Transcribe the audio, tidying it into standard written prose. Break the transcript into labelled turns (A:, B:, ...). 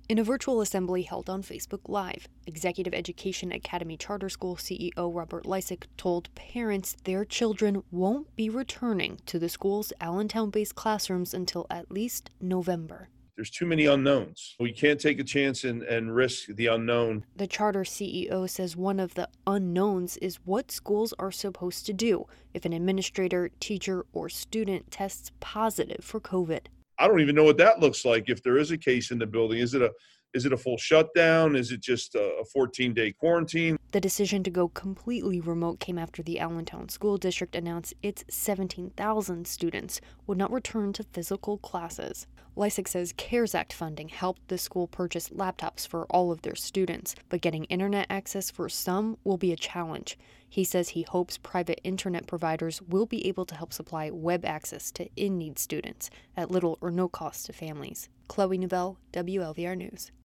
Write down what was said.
A: In a virtual assembly held on Facebook Live, Executive Education Academy Charter School CEO Robert Lysick told parents their children won't be returning to the school's Allentown-based classrooms until at least November.
B: There's too many unknowns. We can't take a chance and risk the unknown.
A: The charter CEO says one of the unknowns is what schools are supposed to do if an administrator, teacher, or student tests positive for COVID.
B: I don't even know what that looks like if there is a case in the building. Is it a full shutdown? Is it just a 14-day quarantine?
A: The decision to go completely remote came after the Allentown School District announced its 17,000 students would not return to physical classes. Lysick says CARES Act funding helped the school purchase laptops for all of their students, but getting internet access for some will be a challenge. He says he hopes private internet providers will be able to help supply web access to in-need students at little or no cost to families. Chloe Novell, WLVR News.